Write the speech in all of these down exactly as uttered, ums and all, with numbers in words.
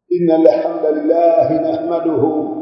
إن الحمد لله نحمده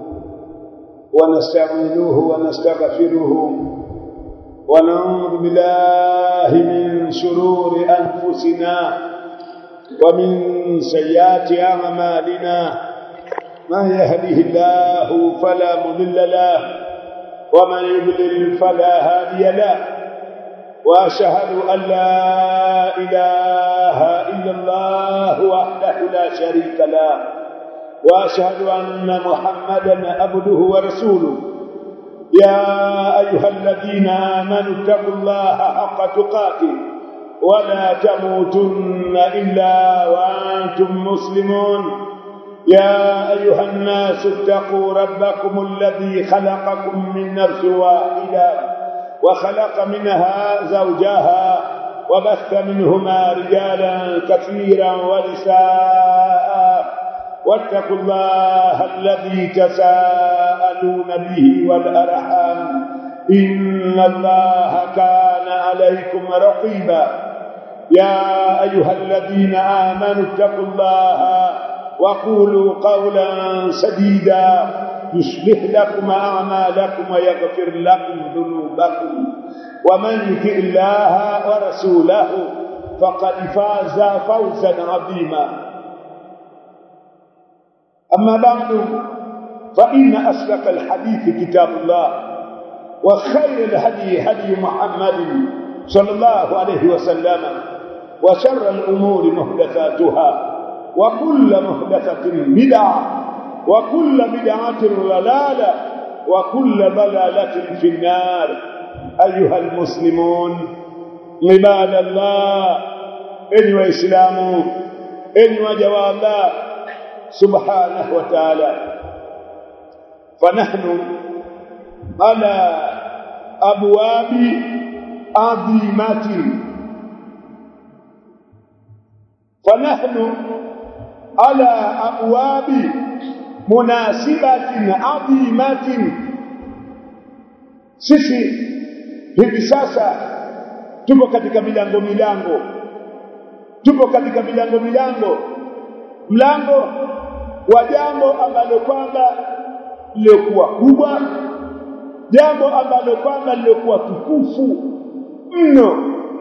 ونستعينه ونستغفره ونعوذ بالله من شرور أنفسنا ومن سيئات أعمالنا من يهده الله فلا مضل له ومن يضلل فلا هادي له وأشهد أن لا إله إلا الله وحده لا شريك له وأشهد أن محمدا عبده ورسوله يا أيها الذين آمنوا اتقوا الله حق تقاته ولا تموتن إلا وأنتم مسلمون يا أيها الناس اتقوا ربكم الذي خلقكم من نفس واحدة وخلق منها زوجها وبث منهما رجالا كثيرا ونساء واتقوا الله الذي تساءلون به والأرحام إن الله كان عليكم رقيبا يا أيها الذين آمنوا اتقوا الله وقولوا قولا سديدا يصلح لكم أعمالكم ويغفر لكم ذنوبكم ومن يطع الله ورسوله فقد فاز فوزا عظيما أما بعد فإن أصدق الحديث كتاب الله وخير الهدي هدي محمد صلى الله عليه وسلم وشر الأمور محدثاتها وكل محدثة بدعة وكل بدعة ضلالة وكل ضلالة في النار أيها المسلمون عباد الله أيها الإسلام أيها جواب الله سبحانه وتعالى فنحن على أبواب عظيمات فنحن على أبواب munasibatin adhimatin. Sisi hivi sasa tupo katika milango milango tupo katika milango milango mlango wa jambo ambalo kwamba lilikuwa kubwa, jambo ambalo kwamba lilikuwa tukufu mno,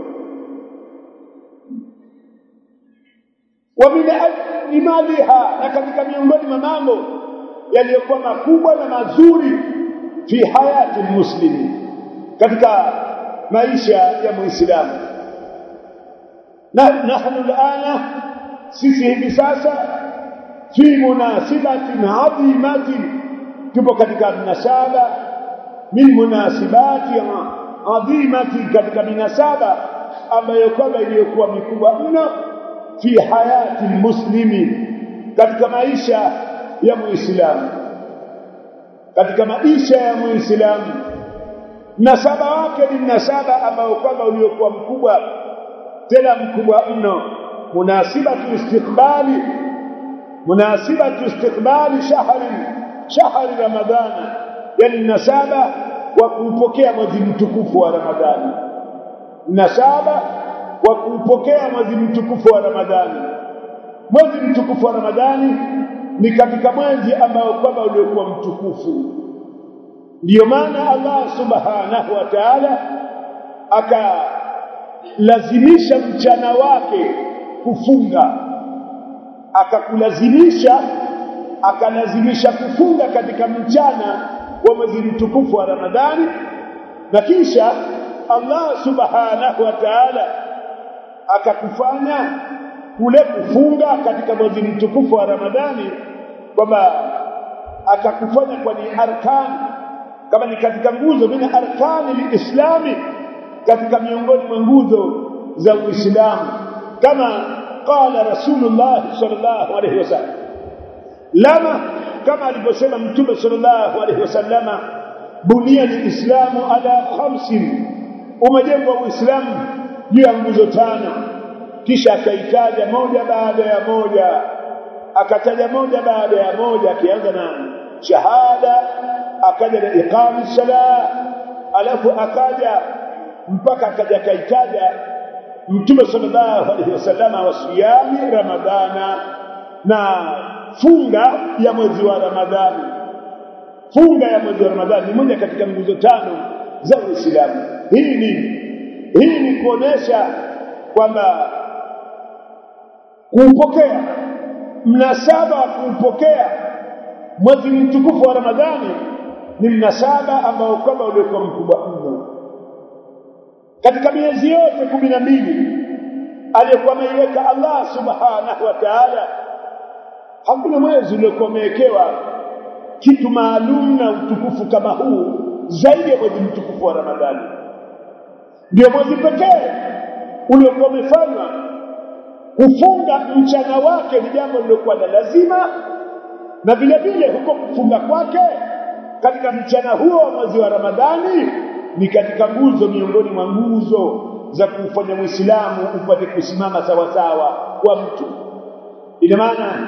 wa min ajmaliha, na katika miongoni mwa mambo yaliyokuwa makubwa na mazuri fi hayati muslimi, katika maisha ya muislamu. Na nahnu alana, sisi hivi sasa fi munasibatin adhimatin, tupo katika munasaba min munasibati adhimati, katika minasaba ambayo kwamba iliyokuwa mikubwa mno fi hayati muslimi, katika maisha ya muislamu, katika maisha ya muislamu. Nasaba wake ni nasaba ambao kwamba uliokuwa mkubwa, tena mkubwa mno. Munasibatu istiqbali munasibatu istiqbali shahri shahri ramadhana, yani nasaba wa kupokea mwezi mtukufu wa Ramadhani, nasaba wa kupokea mwezi mtukufu wa Ramadhani. Mwezi mtukufu wa Ramadhani ni katika mwezi ambao kwamba uliokuwa mtukufu. Ndio maana Allah subhanahu wa ta'ala akalazimisha mchana wake kufunga, akakulazimisha akalazimisha kufunga katika mchana wa mwezi mtukufu wa Ramadhani. Na kisha Allah subhanahu wa ta'ala akakufanya kule kufunga katika mwezi mtukufu wa Ramadhani, kwamba akakufanya kwa ni arkani, kama ni katika nguzo mina arkani liislami, katika miongoni mwa nguzo za Uislamu, kama qala Rasulullah sallallahu alaihi wasallam, lama, kama alivyosema Mtume sallallahu alaihi wasallama, bunia liislamu ala khamsin, umejengwa Uislamu juu ya nguzo tano. Kisha akaitaja moja baada ya moja, akataja moja baada ya moja, akianza na shahada, akaja na iqami salah, alafu akaja mpaka akaja kaitaja Mtume sallallahu alaihi wasallam wasiyami ramadhana, na funga ya mwezi wa Ramadhani. Funga ya mwezi wa Ramadhani ni moja katika nguzo tano za Uislamu. Hii ni hii ni kuonesha kwamba kuupokea mnasaba wa kuupokea mwezi mtukufu wa Ramadhani ni mnasaba ambao kwamba ulikuwa mkubwa mno. Katika miezi yote kumi na mbili aliyokuwa ameiweka Allah subhanahu wa ta'ala, hakuna mwezi uliokuwa umewekewa kitu maalum na utukufu kama huu zaidi ya mwezi mtukufu wa Ramadhani. Ndio mwezi pekee uliokuwa umefanywa kufunga mchana wake ni jambo lilokuwa la lazima, na vile vile huko kufunga kwake katika mchana huo wa mwezi wa Ramadhani ni katika nguzo miongoni mwa nguzo za kufanya Muislamu upate kusimama sawa sawa kwa mtu. Ina maana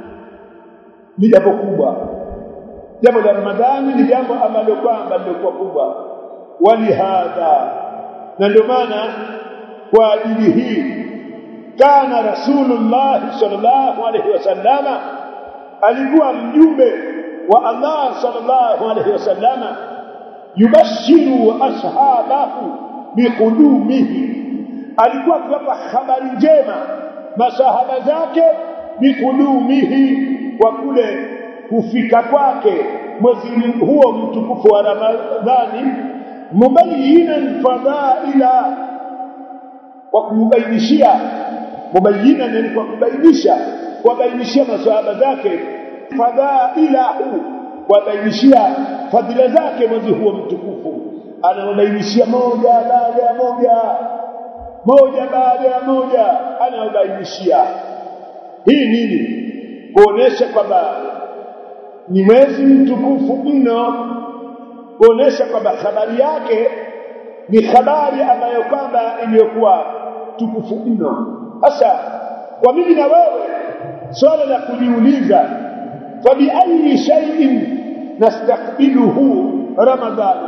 ni jambo kubwa. Jambo la Ramadhani ni jambo ambalo kwamba lilikuwa kubwa. Walihadha, na ndio maana kwa ajili hii kana Rasulullah sallallahu alaihi wasallama, alikuwa mjumbe wa Allah sallallahu alaihi wasallama, yubashiru ashabahu biqudumihi, alikuwa akiwapa habari njema masahaba zake biqudumihi, kwa kule kufika kwake mwezi huo mtukufu wa Ramadhani, mubayyinan fadaila, kwa kubainishia, mubayyinan ni kwa kubainisha, kubainishia masahaba zake fadailahu, kubainishia fadhila zake mwezi huo mtukufu. Anaobainishia moja baada ya moja, moja baada ya moja anaobainishia. Hii nini? Kuonesha kwamba ni mwezi mtukufu mno, kuonesha kwamba habari yake ni habari ambayo kwamba iliyokuwa tukufu mno. Sasa kwa mimi na wewe swala la kujiuliza, fa bi ayi shay'in nastaqbiluhu Ramadhana,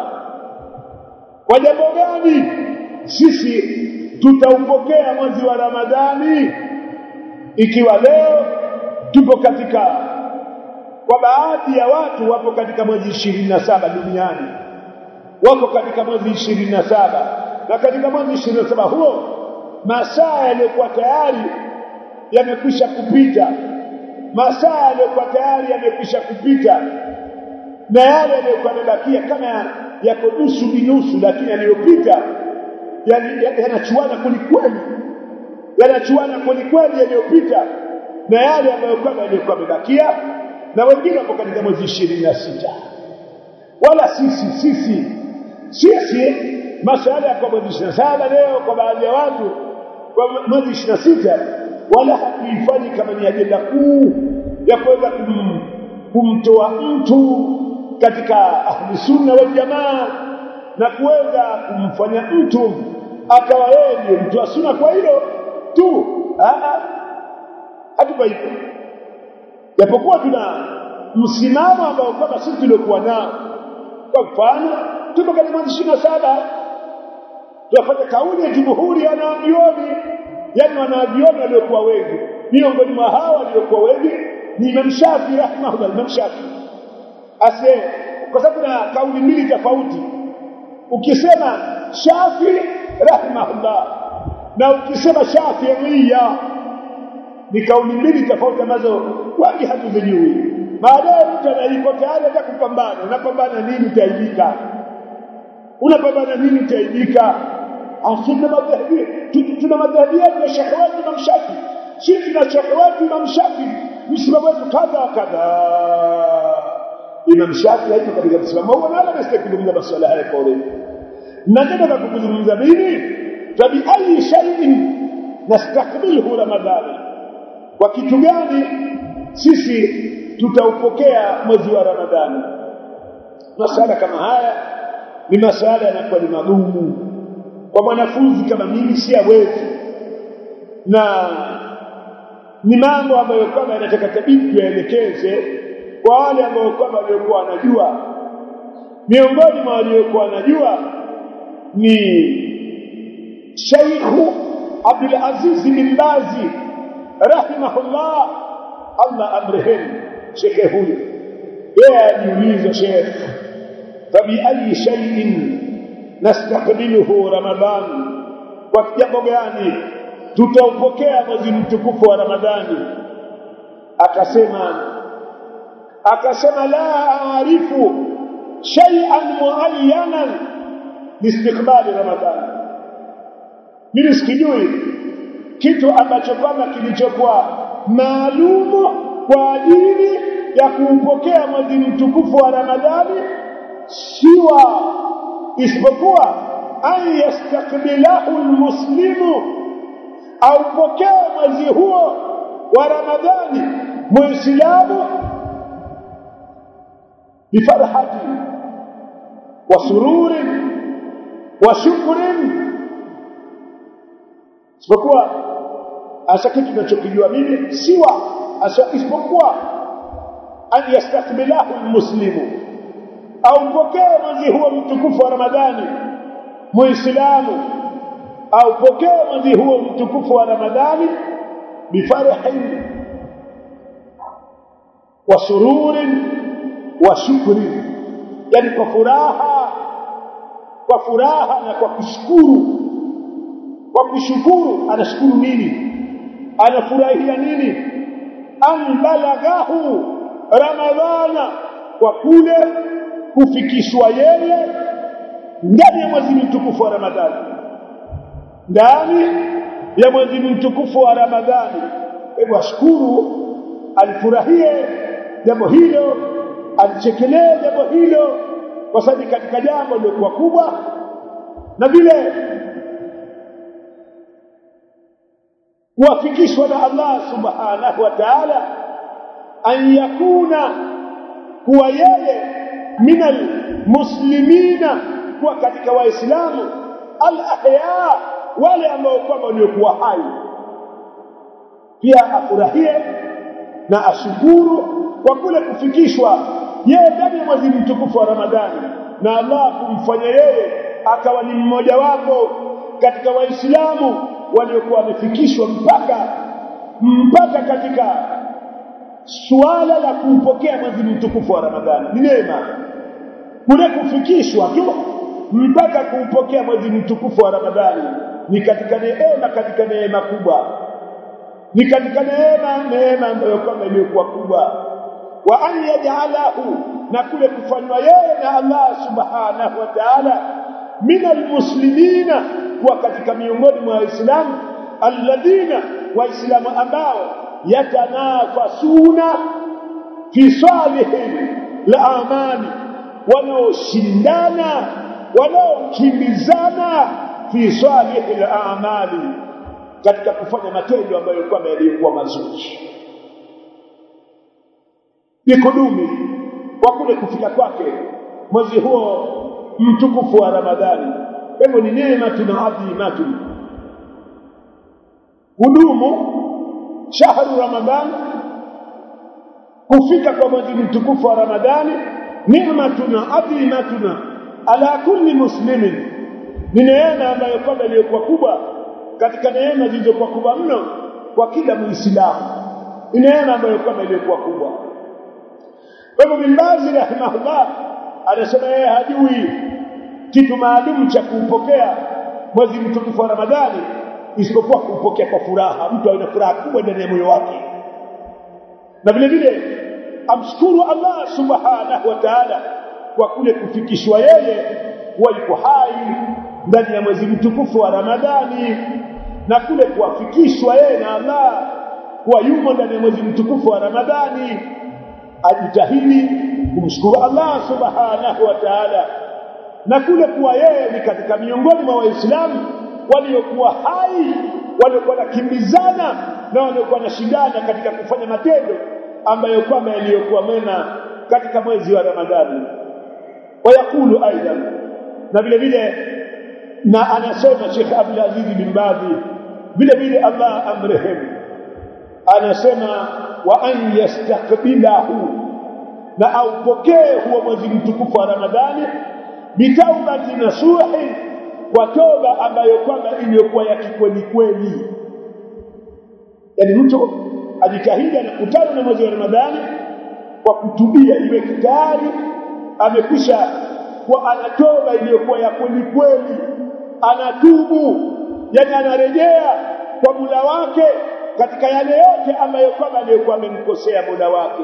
kwa jambo gani sisi tutaupokea mwezi wa Ramadhani, ikiwa leo tupo katika, kwa baadhi ya watu wapo katika mwezi ishirini na saba duniani, wako katika mwezi ishirini na saba, na katika mwezi ishirini na saba huo masaa yaliyokuwa tayari yamekwisha kupita, masaa yaliyokuwa tayari yamekwisha kupita, na yale yaliyokuwa yamebakia kama yako nusu binusu, lakini yaliyopita yanachuana kulikweli, yanachuana kulikweli yaliyopita na yale ambayo kama yalikuwa yamebakia. Na wengine wako katika mwezi ishirini na sita. Wala sisi sisi sisi masuala ya kwa mwezi ishirini na saba leo kwa baadhi ya watu kwa mwezi ishirini na sita, wala hatuifanyi kama ni ajenda kuu ya kuweza kum, kumtoa mtu katika ahli sunna wal jamaa na kuweza kumfanya mtu akawa yeye ndiye mtu wa sunna kwa hilo tu. Ah, hatupa hivyo, japokuwa tuna msimamo ambao kama sisi tulikuwa nao. Kwa mfano tupo katika mwezi ishirini na saba, tunafanya kauli ya jumhuri ya wanavyuoni, yani wanavyuoni waliokuwa wengi, miongoni mwa hawa waliokuwa wengi ni Imam Shafi rahimahullah. Imam Shafi ase, kwa sababu kuna kauli mbili tofauti, ukisema Shafi rahimahullah na ukisema Shafi'iyya ni kauli mbili tofauti ambazo wengi hatuzijui. Baadaye mtu anaiko tayari hata kupambana, unapambana nini utaibika, unapambana nini utaibika. Asema madhhabi, tuna madhhabi ya Sheikh wetu Imam Shafi, sisi tuna Sheikh wetu Imam Shafi, msimamo wetu kadha kadha. Imam Shafi hapo katika msimamo huo, na anastahili masuala haya kwa urefu. Nataka kuzungumza mimi tabi ayi shay'in nastakbiluhu Ramadhani, kwa kitu gani sisi tutaupokea mwezi wa Ramadhani. Masala kama haya ni masala yanakuwa ni magumu kwa mwanafunzi kama mimi, si hawezi, na ni mambo ambayo kama yanataka tabiki tuelekeze kwa wale ambao kama waliokuwa wanajua. Miongoni mwa waliokuwa wanajua ni Sheikh Abdul Aziz bin Baz rahimahullah, Allah amrehemu shekhe huyu yeye aliuliza shekhe fabi ayi shay'in nastaqbiluhu Ramadhan kwa jambo gani tutaupokea mwezi mtukufu wa Ramadhani akasema akasema la aarifu shay'an muayyanan liistiqbali Ramadhan mimi sikijui kitu ambacho kama kilichokuwa maalumu kwa ajili ya kuupokea mwezi mtukufu wa Ramadhani siwa isipokuwa an yastaqbilahu almuslimu au pokea mwezi huo wa Ramadhani muislamu bifarhati wa sururin wa shukrin isipokuwa asa kitu tunachokijua mimi siwa asa isipokuwa an yastaqbilahu almuslimu au pokea mwezi huo mtukufu wa Ramadhani muislamu au pokea mwezi huo mtukufu wa Ramadhani bifarahin wa sururin wa shukrin yani kwa furaha kwa furaha na kwa kushukuru kwa kushukuru anashukuru nini anafurahia nini an balaghahu Ramadhana kwa kule kufikishwa yeye ndani ya mwezi mtukufu wa Ramadhani ndani ya mwezi mtukufu wa Ramadhani hebu ashukuru alifurahie jambo hilo alichekelee jambo hilo kwa sababu katika jambo lilikuwa kubwa na vile kuwafikishwa na Allah subhanahu wa ta'ala an yakuna kuwa yeye minal muslimina kuwa katika waislamu al-ahya wale ambao kwamba waliokuwa hai pia afurahie na ashukuru kwa kule kufikishwa yeye ndani ya mwezi mtukufu wa Ramadhani na Allah kumfanya yeye akawa ni mmoja wapo katika waislamu waliokuwa wamefikishwa mpaka mpaka katika suala la kuupokea mwezi mtukufu wa Ramadhani ni neema kule kufikishwa tu mpaka kuupokea mwezi mtukufu wa Ramadhani ni katika neema katika neema kubwa ni katika neema neema ambayo kama iliyokuwa kubwa wa an yaj'alahu na kule kufanywa yeye na Allah subhanahu wa ta'ala minal muslimina kwa katika miongoni mwa waislamu alladhina waislamu ambao yatanafasuna fi salihin la amani wanaoshindana wanaokimbizana fi salihil a'mali katika kufanya matendo ambayo kwamba yalikuwa mazuri ikudumi kwa kule kufika kwake mwezi huo mtukufu wa Ramadhani hivyo ni neema tunaadhimatu hudumu shahru Ramadhani kufika kwa mwezi mtukufu wa Ramadhani neema tunaadhimatuna ala kulli muslimin ni neema ambayo kwamba iliyokuwa kubwa katika neema zilizokuwa kubwa mno kwa kila muislamu ni neema ambayo kwamba iliyokuwa kubwa kwa hivyo Mbazi rahimahullah anasema yeye hajui kitu maalum cha kuupokea mwezi mtukufu wa Ramadhani isipokuwa kuupokea kwa furaha mtu ana furaha kubwa ndani ya moyo wake na vile vile amshukuru Allah subhanahu wa ta'ala kwa kule kufikishwa yeye walikuwa hai ndani ya mwezi mtukufu wa Ramadhani na kule kuwafikishwa yeye na Allah kwa yumo ndani ya mwezi mtukufu wa Ramadhani ajitahidi kumshukuru Allah subhanahu wa ta'ala na kule kuwa yeye ni katika miongoni mwa waislamu waliokuwa hai waliokuwa nakimbizana na waliokuwa nashindana katika kufanya matendo ambayo kwamba yaliyokuwa mema katika mwezi wa Ramadhani wayakulu aidan na vile vile na anasema Sheikh Abdul Aziz bin Bazi vile vile Allah amrehemu anasema wa an yastaqbilahu na aupokee huo mwezi mtukufu wa Ramadhani bitaubati nasuhi kwa toba ambayo kwamba iliyokuwa ya kikweli kweli yani mtu ajitahidi anakutana na mwezi wa Ramadhani kwa kutubia, iwe tayari amekwisha kwa anatoba iliyokuwa ya kweli kweli, anatubu, yani anarejea kwa Mola wake katika yale yote ambayo kwamba aliyokuwa amemkosea Mola wake,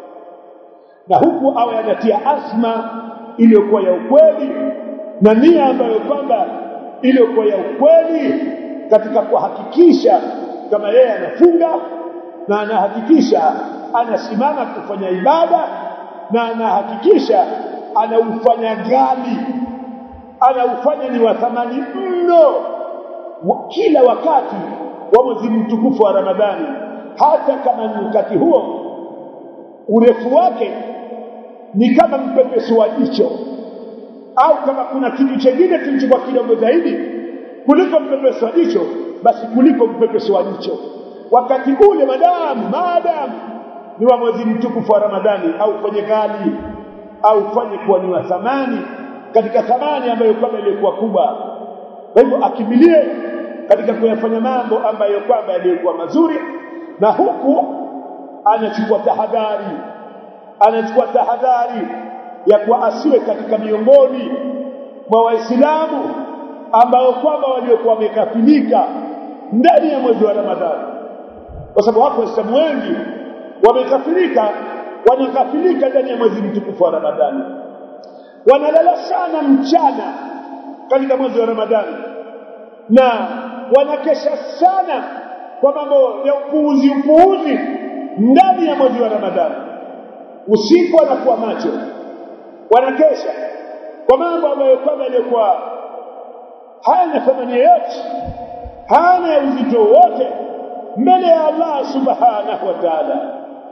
na huku awe anatia azma iliyokuwa ya ukweli na nia ambayo kwamba iliyokuwa ya ukweli katika kuhakikisha kama yeye anafunga na anahakikisha anasimama kufanya ibada na anahakikisha anaufanya gali, anaufanya ni wa thamani mno kila wakati wa mwezi mtukufu wa Ramadhani, hata kama ni wakati huo urefu wake ni kama mpepeso wa jicho, au kama kuna kitu kingine kilichokuwa kidogo zaidi kuliko mpepeso wa jicho, basi kuliko mpepeso wa jicho. Wakati ule madamu maadamu ni wa mwezi mtukufu wa Ramadhani, au fanye gali au fanye kuwa ni wa thamani katika thamani ambayo kwamba ilikuwa kubwa. Kwa hivyo akimilie katika kuyafanya mambo ambayo kwamba yalikuwa mazuri, na huku anachukua tahadhari anachukua tahadhari ya kuwa asiwe katika miongoni mwa Waislamu ambao kwamba waliokuwa wamekafilika ndani ya mwezi wa Ramadhani, kwa sababu wako Waislamu wengi wamekafilika, wanakafilika ndani ya mwezi mtukufu wa Ramadhani, wanalala sana mchana katika mwezi wa Ramadhani na wanakesha sana kwa mambo ya upuuzi upuuzi ndani ya mwezi wa Ramadhani. Usiku wanakuwa macho, wanakesha kwa mambo ambayo kwamba yalikuwa hana thamani yoyote, hana uzito wote mbele ya Allah subhanahu wa ta'ala.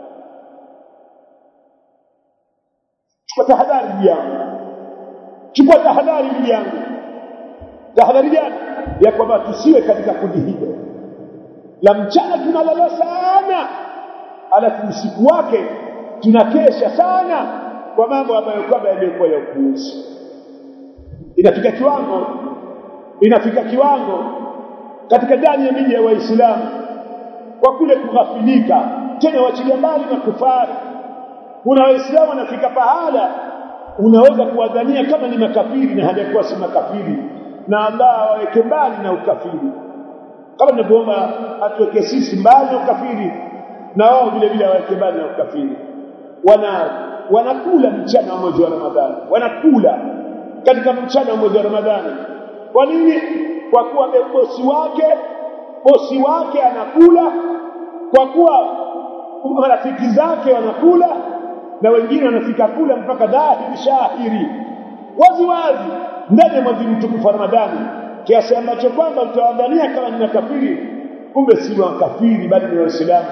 Chukua tahadhari yangu, chukua tahadhari yangu. Tahadhari gani? Ya kwamba tusiwe katika kundi hilo la mchana tunalala sana, alafu usiku wake tunakesha sana kwa mambo ambayo kwamba yalikuwa ya upuuzi. Inafika kiwango inafika kiwango katika ndani ya miji ya Waislamu kwa kule kughafilika, tena wachilia mbali na kufari. Kuna Waislamu wanafika pahala unaweza kuwadhania kama ni makafiri na hajakuwa si makafiri, na Allah aweke mbali na ukafiri. Kama tunavyoomba atuweke sisi mbali na ukafiri, na wao vile vile aweke mbali na ukafiri. Wana wanakula mchana wa mwezi wa Ramadhani, wanakula katika mchana wa mwezi wa Ramadhani. Kwa nini? Kwa kuwa bosi wake bosi wake anakula, kwa kuwa marafiki zake wanakula, na wengine wanafika kula mpaka dhahiri shahiri wazi wazi ndani ya mwezi mtukufu wa Ramadhani, kiasi ambacho kwamba utawadhania kama ni makafiri, kumbe si makafiri bali ni Waislamu.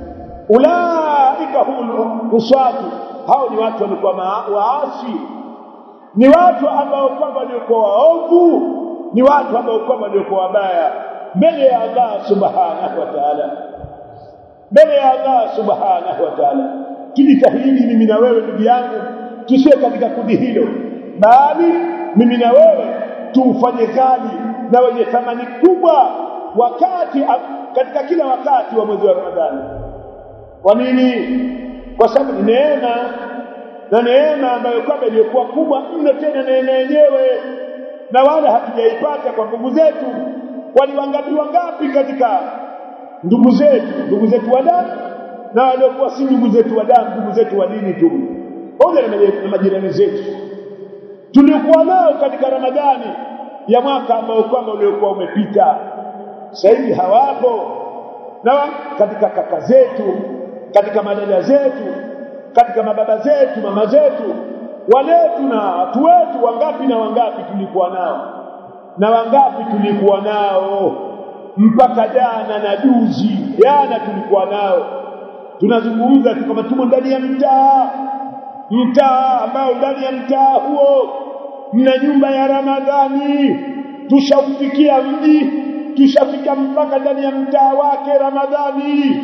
Ulaika hum uswatu, hao ni watu walikuwa waasi, ni watu ambao kwamba walikuwa waovu, ni watu ambao kwamba walikuwa wabaya mbele ya Allah subhanahu wa ta'ala, mbele ya Allah subhanahu wa ta'ala. Tujitahidi mimi na wewe ndugu yangu tusiwe katika kundi hilo, bali mimi na wewe tufanye kazi na wenye thamani kubwa wakati katika kila wakati wa mwezi wa Ramadhani. Kwa nini? Kwa sababu ni neema, na neema ambayo kwamba ilikuwa kubwa mno, tena neema yenyewe na wala hatujaipata kwa nguvu zetu. Wali wangapi wangapi katika ndugu zetu ndugu zetu wa damu na waliokuwa si ndugu zetu wa damu, ndugu zetu wa dini tu, pamoja na majirani zetu tuliokuwa nao katika Ramadhani ya mwaka ambao kwamba uliokuwa umepita, sasa hivi hawapo. Na katika kaka zetu, katika madada zetu, katika mababa zetu, mama zetu, waletu na watu wetu, wangapi na wangapi tulikuwa nao, na wangapi tulikuwa nao mpaka jana na juzi. Jana tulikuwa nao, tunazungumza kama tumo ndani ya mtaa mtaa ambao ndani ya mtaa huo mna nyumba ya Ramadhani, tushaufikia mji, tushafika mpaka ndani ya mtaa wake Ramadhani.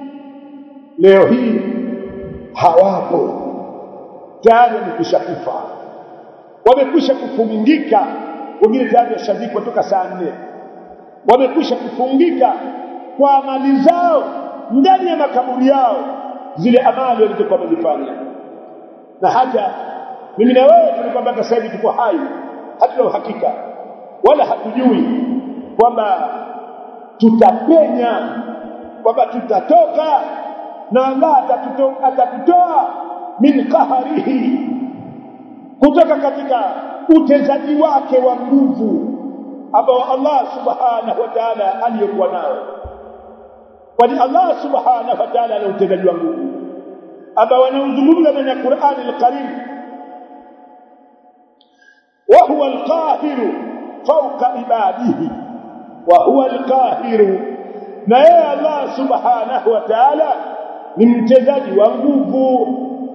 Leo hii hawapo, tayari wamekwishakufa, wamekwisha kufungika, wengine tayari washazikwa toka saa nne, wamekwisha kufungika kwa amali zao ndani ya makaburi yao zile amali walizokuwa wamezifanya. Na hata mimi na wewe tulikwamba sasa hivi tuko hai, hatuna uhakika wala hatujui kwamba tutapenya, kwamba tutatoka na Allah atatutoa atatutoa min qaharihi, kutoka katika utezaji wake wa nguvu ambao Allah subhanahu wa ta'ala aliyokuwa nao. Kwani Allah subhanahu wa ta'ala ana utezaji wa nguvu ambao anauzungumza ndani ya Qur'an al-Karim, wa huwa al-qahiru fawqa ibadihi, wa huwa al-qahiru, na yeye Allah subhanahu wa ta'ala ni mtezaji wa nguvu,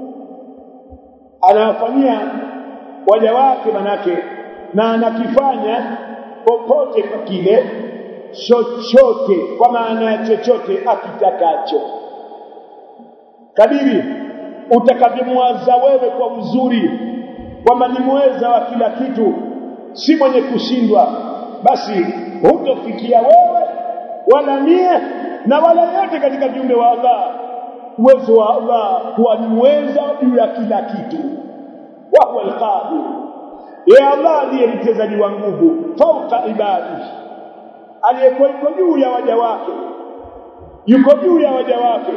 anawafanyia waja wake manake, na anakifanya popote kwa kile chochote, kwa maana ya chochote akitakacho, kadiri utakavyomwaza wewe kwa uzuri kwamba ni muweza wa kila kitu, si mwenye kushindwa, basi hutofikia wewe wala mie na wala yote katika viumbe wa Allah uwezo wa Allah kuwa ni muweza juu ya kila kitu. Wa huwa al-qadir, ya Allah ndiye mtezaji wa nguvu, fauka ibadi, aliyekuwa yuko juu ya waja wake, yuko juu ya waja wake.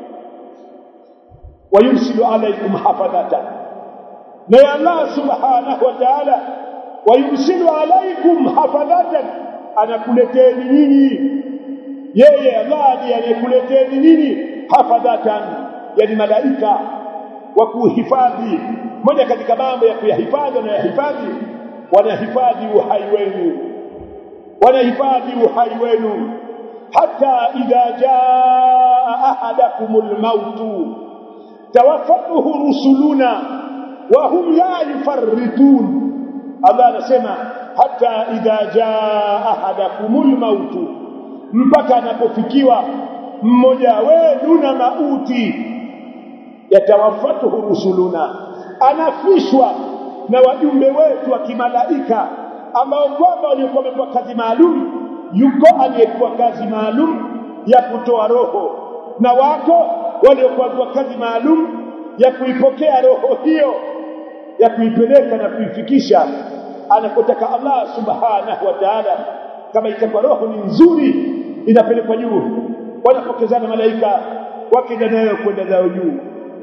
Wa yursilu alaykum hafadhatan, na ya Allah subhanahu wa ta'ala, wa yursilu alaykum hafadhatan, anakuleteni nyinyi, yeye Allah ndiye anayekuleteni nyinyi hafadhatan, yani malaika wa kuhifadhi. Moja katika mambo ya kuyahifadhi na yahifadhi, wanahifadhi uhai wenu, wanahifadhi uhai wenu, hata idha jaa ahadakumul mautu tawaffatuhu rusuluna wa hum la yufarritun. Allah anasema hata idha jaa ahadakumul mautu, mpaka anapofikiwa mmoja wenu na mauti, yatawaffatuhu rusuluna, anafishwa na wajumbe wetu wa kimalaika ambao kwamba walikuwa wamepewa kazi maalum. Yuko aliyekuwa kazi maalum ya kutoa roho, na wako waliokuwa kazi maalum ya kuipokea roho hiyo, ya kuipeleka na kuifikisha anakotaka Allah subhanahu wa ta'ala. Kama itakuwa roho ni nzuri, inapelekwa juu, wanapokezana malaika wakija nayo kwenda zao juu.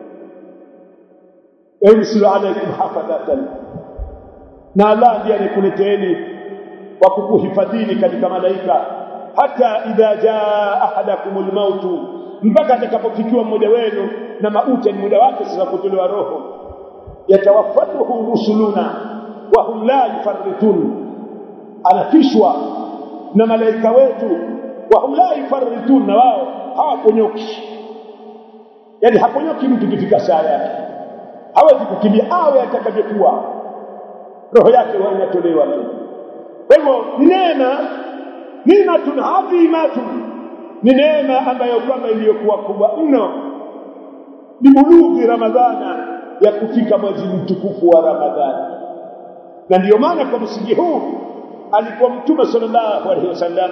Yursilu alaykum hafadhatan, na Allah ndiye anekuleteeni wa kukuhifadhini katika malaika, hata idha jaa ahadakumul mautu, mpaka atakapofikiwa mmoja wenu na mauti, ni muda wake sasa kutolewa roho. Yatawaffatuhu rusuluna wa hum la yufarritun, anafishwa na malaika wetu, wa hum la yufarritun, na wao hawaponyoki, yani haponyoki mtu kifika saa yake, hawezi kukimbia awe atakavyokuwa, roho yake inatolewa tu. Kwa hivyo neema, neema tunadhimatu, ni neema ambayo kwamba iliyokuwa kubwa mno, ni bulughi Ramadhana, ya kufika mwezi mtukufu wa Ramadhani. Na ndio maana kwa msingi huu alikuwa Mtume sallallahu alaihi wasallam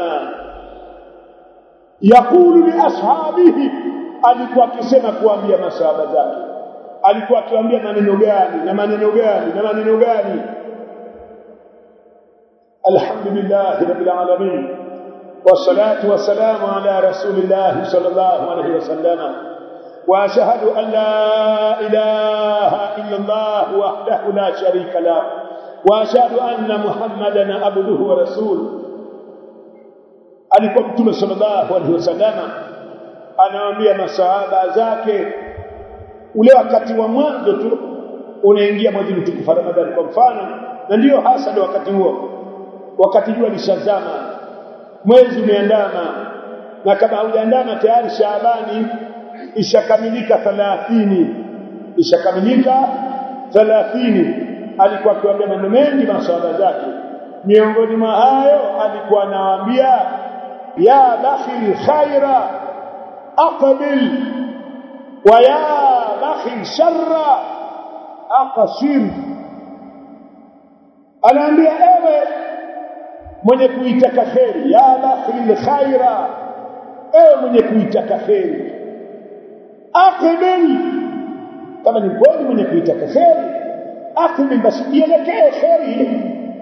yakulu li ashabihi, alikuwa akisema kuambia masahaba zake, alikuwa akiwaambia maneno gani na maneno gani na maneno gani? Alhamdulillah rabbil alamin, wassalatu wassalamu ala rasulillah sallallahu alaihi wasallam, wa ashhadu an la ilaha illa Allah wahdahu la sharika lahu, wa ashhadu anna Muhammadan abduhu wa rasuluhu. Alikuwa Mtume sallallahu alaihi wasallam anawaambia masahaba zake ule wakati wa mwanzo tu unaingia mwezi mtukufu Ramadhani kwa mfano, na ndio hasa ndio wakati huo, wakati jua lishazama, mwezi umeandama, na kama hujaandama tayari Shaabani ishakamilika thelathini, ishakamilika thelathini. Alikuwa akiwaambia maneno mengi masahaba zake. Miongoni mwa hayo alikuwa anawaambia, ya bakhil khaira aqbil, wa ya bakhil sharra aqsir. Anaambia ewe mwenye kuitaka kheri, ya bakhil khaira, ewe mwenye kuitaka kheri, aqbil, kama ni kweli mwenye kuitaka kheri, aqbil, basi ielekee kheri,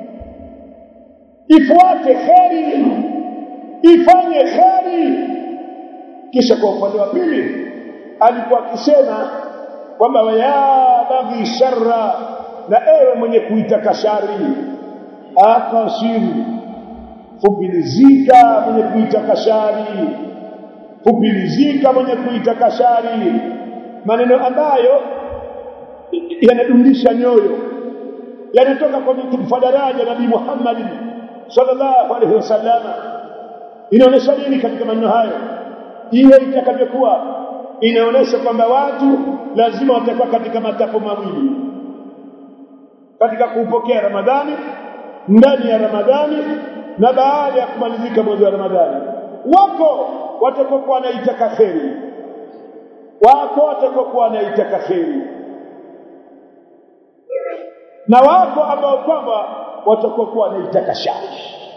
ifuate kheri, ifanye kheri. Kisha kwa upande wa pili alikuwa akisema kwamba ya baghi sharra, na ewe mwenye kuitaka shari, aqsir, fubilizika mwenye kuitaka shari, fubilizika mwenye kuitaka shari. Maneno ambayo yanadundisha nyoyo, yanatoka kwa mtukufu daraja Nabii Muhammad sallallahu alaihi wasallam. Inaonyesha nini katika maneno hayo? Ile itakavyokuwa inaonyesha kwamba watu lazima watakuwa katika matapo mawili katika kupokea Ramadhani, ndani ya Ramadhani na baada ya kumalizika mwezi wa Ramadhani. Wako watakokuwa wanaitaka kheri, wako watakokuwa wanaitaka kheri, na wako ambao kwamba watakokuwa wanaitaka shari.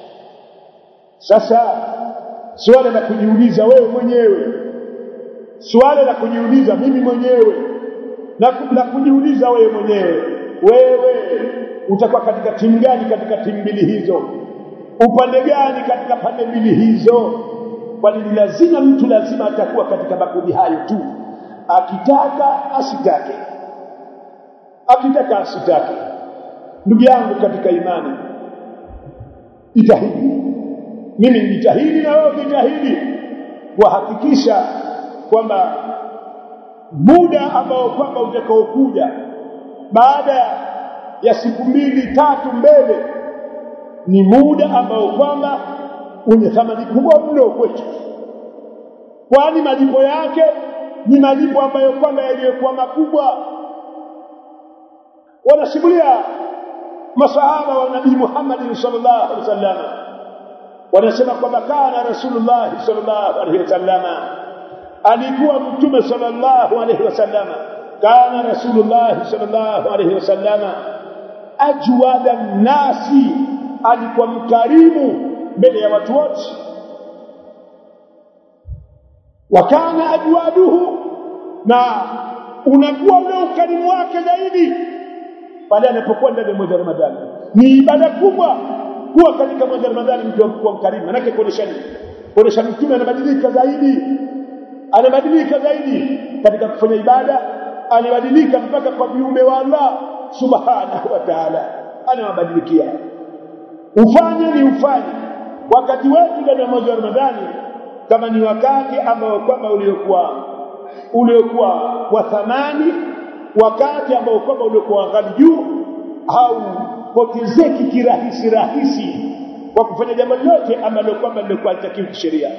Sasa swali la kujiuliza wewe mwenyewe, swali la kujiuliza mimi mwenyewe, na la kujiuliza wewe mwenyewe, wewe utakuwa katika timu gani katika timu mbili hizo? Upande gani katika pande mbili hizo? Kwani lazima mtu lazima atakuwa katika makundi hayo tu, akitaka asitake, akitaka asitake. Ndugu yangu katika imani, jitahidi, mimi nijitahidi na wewe jitahidi kuhakikisha kwamba muda ambao kwamba utakaokuja baada ya siku mbili tatu mbele ni muda ambao kwamba wenye thamani kubwa mno kwetu, kwani malipo yake ni malipo ambayo kwamba yaliyokuwa makubwa. Wanasimulia masahaba wa Nabii Muhammad sallallahu alaihi wasallam, wanasema kwamba kana Rasulullah sallallahu alaihi wasallam, alikuwa mtume sallallahu alaihi wasallam, kana Rasulullah sallallahu alaihi wasallam ajwada nasi, alikuwa mkarimu mbele ya watu wote. Wakana ajwaduhu, na unakuwa ule ukarimu wake zaidi pale anapokuwa ndani ya mwezi wa Ramadhani. Ni ibada kubwa kuwa katika mwezi wa Ramadhani mtu anakuwa mkarimu, manake kuonesha nini? Kuonesha mtume anabadilika zaidi, anabadilika zaidi katika kufanya ibada, anabadilika mpaka kwa viumbe wa Allah subhanahu wa ta'ala anawabadilikia. Ufanye ni ufanye wakati wetu ndani ya mwezi wa Ramadhani, kama ni wakati ambao kwamba uliokuwa uliokuwa wa thamani, wakati ambao kwamba uliokuwa ghali juu, au potezeki kirahisi rahisi kwa kufanya jambo lote ambalo kwamba lilikuwa litakiwa kisheria.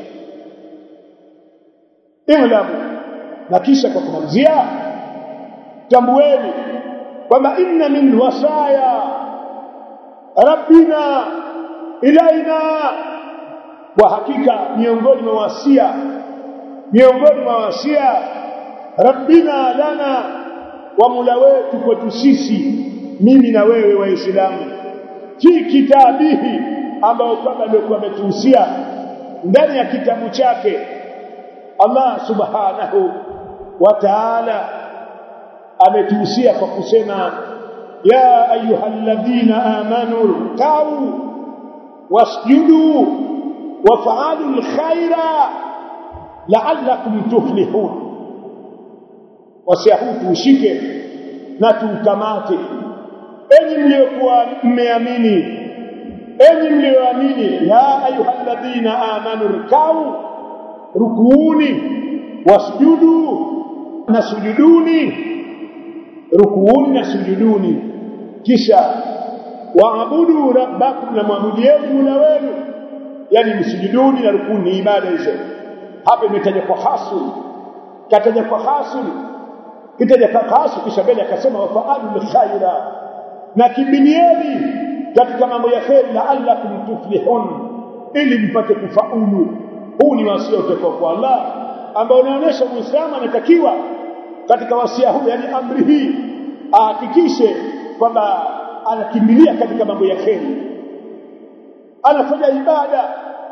Ilamu, na kisha kwa kumalizia, tambueni kwamba inna min wasaya rabbina ilaina, wa hakika miongoni mwa wasia, miongoni mwa wasia rabbina lana, wa Mola wetu kwetu sisi, mimi na wewe waislamu, fi kitabihi, ambao kwamba ndio ametuhusia ndani ya kitabu chake Allah subhanahu wa ta'ala. Ametuhusia kwa kusema ya ayyuhalladhina amanu ruk'u wasjudu waf'alul khaira la'allakum tuflihun. Wasiahutu ushike na tukamate, enyi mliokuwa mmeamini, enyi mlioamini, ya ayyuhalladhina amanu ruk'u, rukuuni, wasjudu, na sujuduni, rukuuni na sujuduni, kisha waabudu rabbakum, na maabudieni Mola wenu, yani msujuduni na rukuni, ibada hizo. Hapa imetaja kwa hasul, kataja kwa hasul, kitaja kwa hasul, kisha mbele akasema wafa'alul khaira, na kimbilieni katika mambo ya kheri, la'allakum tuflihun, ili mpate kufaulu. Huu ni wasia kutoka kwa Allah ambao unaonyesha Muislamu anatakiwa katika wasia huu, yani amri hii, ahakikishe kwamba anakimbilia katika mambo ya kheri, anafanya ibada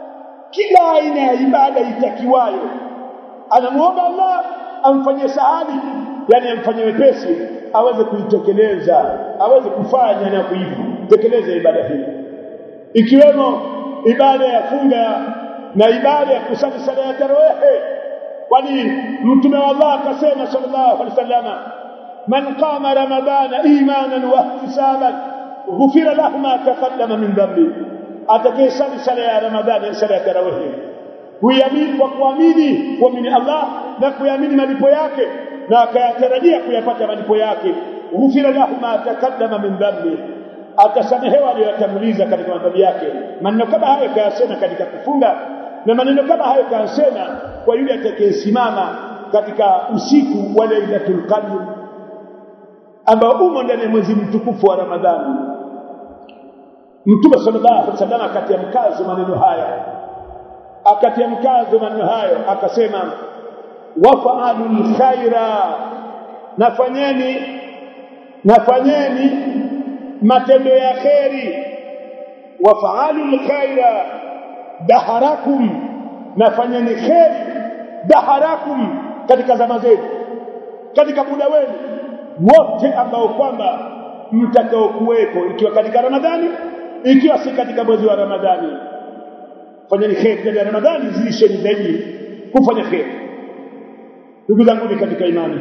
kila aina ya ibada itakiwayo, anamuomba Allah amfanyie sahali, yani amfanyie wepesi aweze kuitekeleza, aweze kufanya na kuitekeleza ibada hii, ikiwemo ibada ya funga na ibada ya kusali sala ya tarawih. Kwani mtume wa Allah akasema sallallahu alaihi wasallam, man qama ramadana imanan wa ihtisaban ghufira lahu ma taqaddama min dhanbi, atakayesali sala ya ramadhani, sala ya tarawih, kuamini kwa kuamini kuamini Allah na kuamini malipo yake na akayatarajia kuyapata malipo yake, ghufira lahu ma taqaddama min dhanbi, atasamehewa aliyotanguliza katika madhambi yake. Maneno kama hayo kayasema katika kufunga, na maneno kama hayo kayasema kwa yule atakayesimama katika usiku wa Lailatul Qadr ambao umo ndani ya mwezi mtukufu wa Ramadhani. Mtume sallallahu alaihi wasallam akatia mkazo maneno haya, akatia mkazo maneno hayo akasema, wafa'alul khaira, nafanyeni nafanyeni matendo ya kheri, wafa'alul khaira daharakum, nafanyeni kheri daharakum, katika zama zenu, katika muda wenu wote ambao kwamba mtakao kuwepo, ikiwa katika Ramadhani, ikiwa si katika mwezi wa Ramadhani. Fanyeni kheri katika Ramadhani, zilisheni zaidi kufanya kheri. Ndugu zangu katika imani,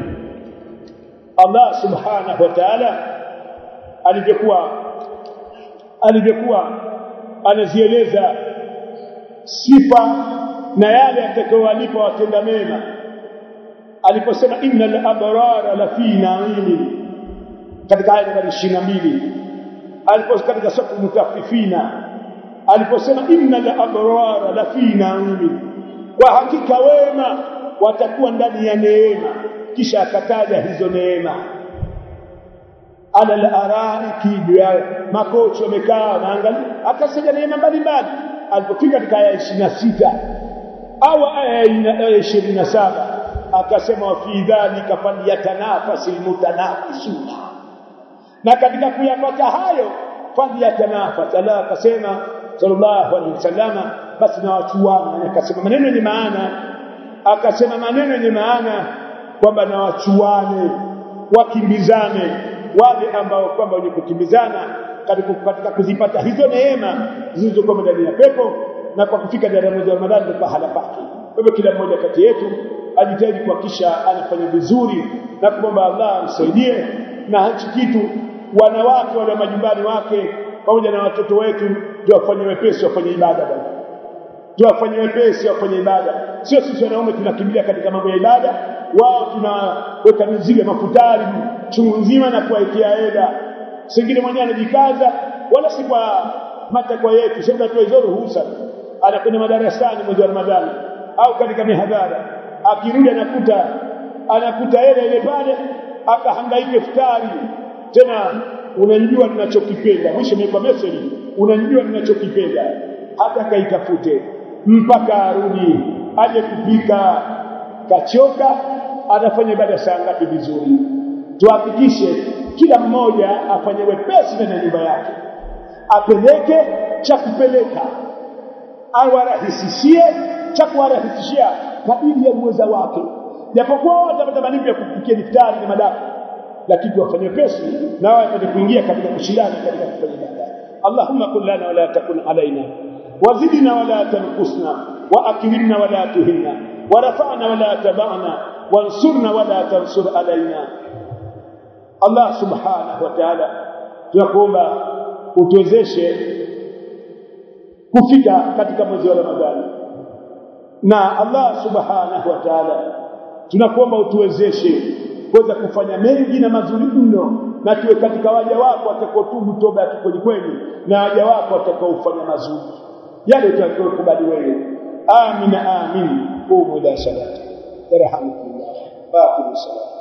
Allah subhanahu wa ta'ala alivyokuwa alivyokuwa anazieleza sifa na yale atakayowalipa watenda mema, aliposema innal abrara la fi na'im, katika aya nambari ishirini na mbili, aliposema katika sura Mutaffifina aliposema innal abrara la fi na'im, kwa hakika wema watakuwa ndani ya neema, kisha akataja hizo neema. Ala al-araiki, makochi wamekaa na angalia, akasema neema mbalimbali. Alipofika katika aya ishirini na sita au aya ishirini na saba akasema fi dhalika falyatanafasil mutanafisuna, na katika kuyapata hayo falyatanafas. Allah akasema sallallahu alaihi wasallam, basi na wachuana. Akasema maneno yenye maana, akasema maneno yenye maana kwamba na wachuane, wakimbizane wale ambao kwamba wenye kukimbizana katika katika kuzipata hizo neema zilizokuwa ndani ya pepo, na kwa kufika ndani ya mwezi wa Ramadhani kwa pahala pake. Kwa hivyo kila mmoja kati yetu ajitahidi kuhakikisha anafanya vizuri na kuomba Allah amsaidie, na hichi kitu wanawake wale majumbani wake pamoja na watoto wetu tuwafanye wepesi, wafanye ibada bwana, tuwafanye wepesi, wafanye ibada. Sio sisi wanaume tunakimbilia katika mambo ya ibada, wao tunaweka mizigo mafutari chungu nzima na kuwaikia eda. Singine mwenyewe anajikaza, wala si kwa matakwa yetu. Sasa tu hizo ruhusa, anakwenda madarasani mwezi wa Ramadhani au katika mihadhara, akirudi anakuta anakuta ile ile pale, akahangaika iftari tena. Unanijua ninachokipenda, mwisho nimekuwa message, unanijua ninachokipenda, hata kaitafute mpaka arudi aje kupika, kachoka, anafanya ibada saa ngapi vizuri. Tuhakikishe kila mmoja afanye wepesi na nyumba yake, apeleke cha kupeleka, awarahisishie cha kuwarahisishia kadiri ya uwezo wake, japokuwa watapata malipo ya kupikia iftari na madafu, lakini wafanye wepesi na wapate kuingia katika kushindana katika kufanya ibada. Allahumma qul lana wala takun alaina, wazidna wala tanqusna, wa akrimna wala tuhinna, warfa'na wala tabana, wansurna wala tansur alaina. Allah subhanahu wa ta'ala, tunakuomba utuwezeshe kufika katika mwezi wa Ramadhani, na Allah subhanahu wa ta'ala tunakuomba utuwezeshe kuweza kufanya mengi na mazuri mno, na tuwe katika waja wako watakaotubu toba ya kweli kweli, na waja wako watakaofanya mazuri yale utakayokubali wewe. Amin amin. Qumu ila salati yarhamukumullah. Baqimu salat.